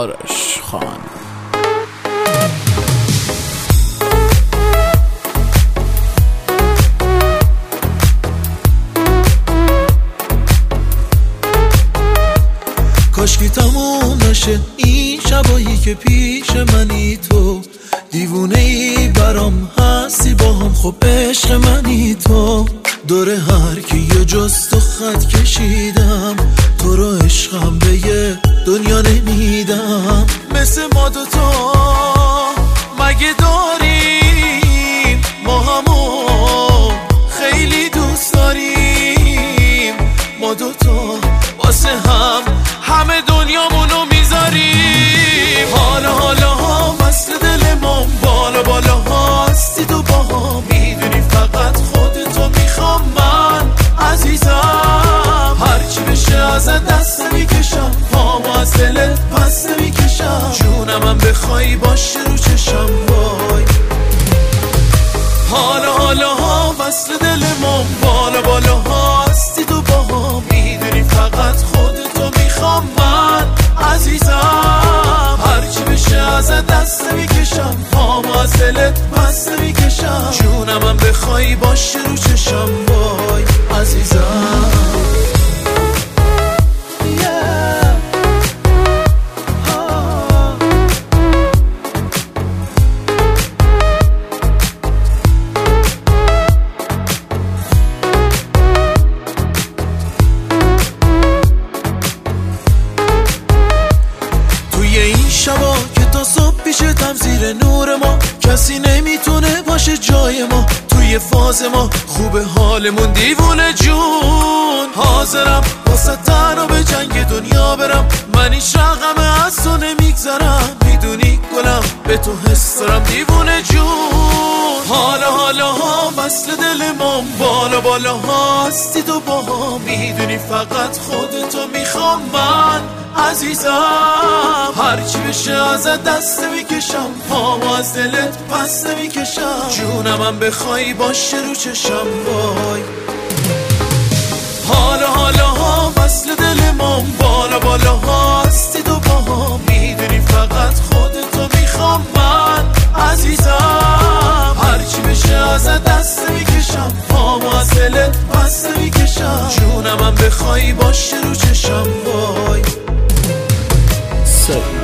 آرش خان. کاشکی تموم نشه این شبایی که پیش منی تو، دیوونه ای برام هستی با هم، خب عشق منی تو. دوره هر کی یه جست و خط کشیدم، تو رو عشقم به یه دنیا نمیدم. مثل ما دوتا مگه داریم، ما همو خیلی دوست داریم. ما دوتا واسه هم همه دنیامونو میذاریم. حالا وصل دل ما بالا هستی تو با هم، میدونی فقط خودتو میخوام من عزیزم. هرچی بشه ازت دست نمیکشم، پامو از دلت پس نمیکشم. جونمم بخوای باشه رو چشم وای. حالا وصل دل ما بالا هستی تو با هم، میدونی فقط خودتو میخوام من عزیزم. هرچی بشه ازت دست نمیکشم، پامو از دلت پس نمیکشم. جونمم بخوای باشه رو چشم وای عزیزم. شبا که تا صبح پیشتم زیر نور ما، کسی نمیتونه باشه جای ما. توی فاز ما خوبه حالمون دیوونه جون. حاضرم واسه تنها به جنگ دنیا برم، من هیچ رقم از تو نمیگذرم. میدونی گلم به تو حس دارم دیوونه جون. حالا وصل دل ما بالا هستی تو با هم، میدونی فقط خودتو میخوام من عزیزم. هرچی بشه ازت دست نمیکشم، پامو از دلت پس نمیکشم. جونمم بخوای باشه رو چشم وای. حالا وصل دل ما بالا هستی تو با هم، میدونی فقط خودتو میخوام من عزیزم. هرچی بشه ازت دست نمیکشم، پامو از دلت پس نمیکشم. جونمم بخوای باشه رو چشم وای.